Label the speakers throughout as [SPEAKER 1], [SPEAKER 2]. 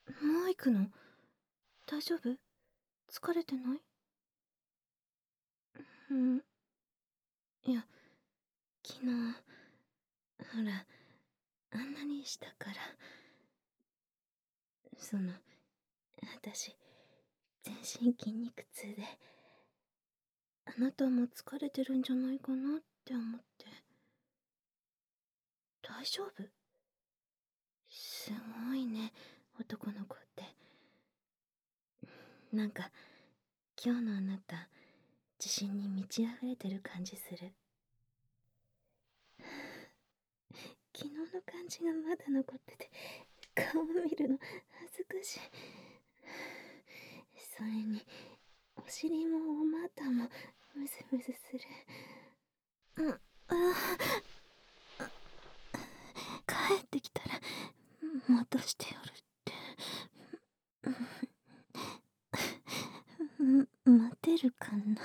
[SPEAKER 1] もう行くの？大丈夫？疲れてない？うん。いや、昨日、ほら、あんなにしたから。私、全身筋肉痛で、あなたも疲れてるんじゃないかなって思って。大丈夫？すごいね、男の子って。なんか、今日のあなた、自信に満ち溢れてる感じする。昨日の感じがまだ残ってて、顔見るの恥ずかしい。それに、お尻もお股もムズムズする。うん、あ帰ってきたら、戻してやるって。待てるかな。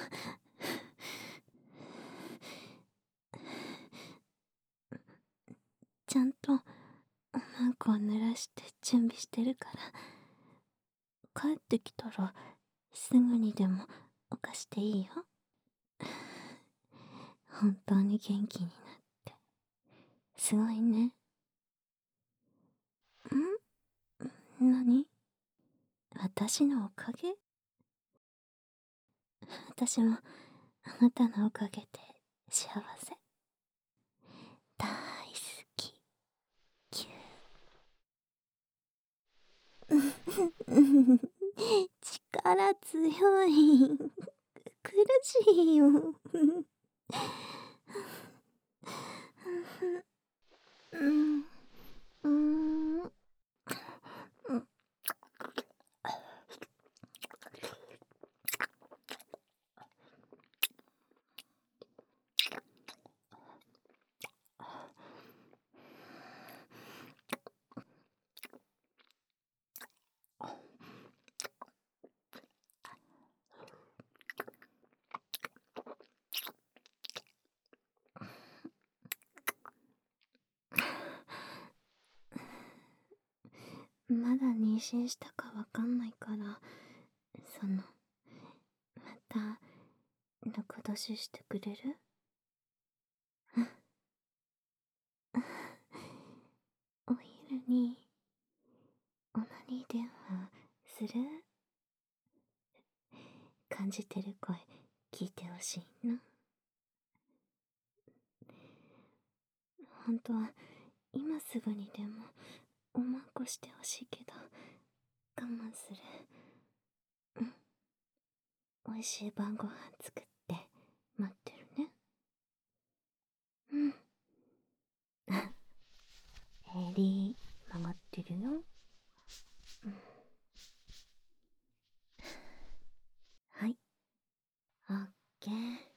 [SPEAKER 1] ちゃんと、おまんこを濡らして準備してるから、帰ってきたら、すぐにでも犯していいよ。本当に元気になって、すごいね。何？私のおかげ？私も、あなたのおかげで、幸せ。大好き。キュー。力強い。苦しいよ。うん。うん。まだ妊娠したかわかんないから、また、中出ししてくれる？お昼に、オナニー電話する？感じてる声、聞いてほしいな。本当は、今すぐにでも、おまんこしてほしいけど、我慢する。美味しい晩ご飯作って待ってるね。うん。襟曲がってるよ。はい。オッケー。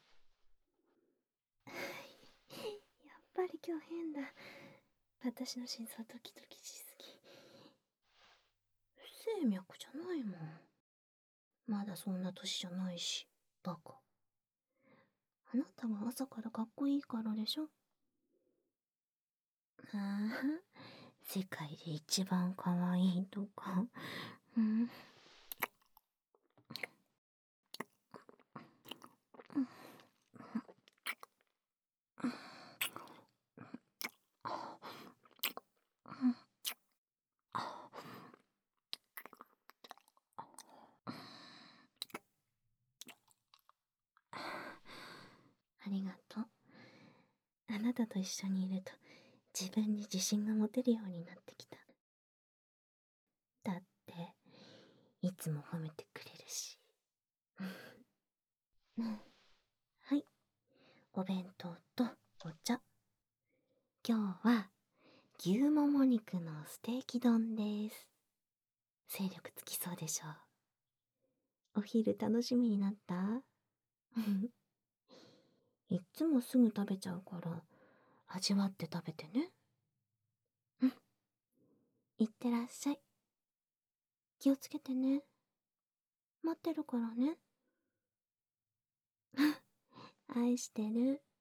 [SPEAKER 1] やっぱり今日変だ。私の心臓ドキドキしすぎ。不整脈じゃないもん。まだそんな年じゃないし、バカ。あなたは朝からかっこいいからでしょ。ああ、世界で一番可愛いとか。うん。ありがとう。あなたと一緒にいると自分に自信が持てるようになってきた。だって、いつも褒めてくれるし。はい。お弁当とお茶。今日は牛もも肉のステーキ丼です。精力つきそうでしょう。お昼楽しみになった？いっつもすぐ食べちゃうから味わって食べてね。うん。いってらっしゃい。気をつけてね。待ってるからね。愛してる。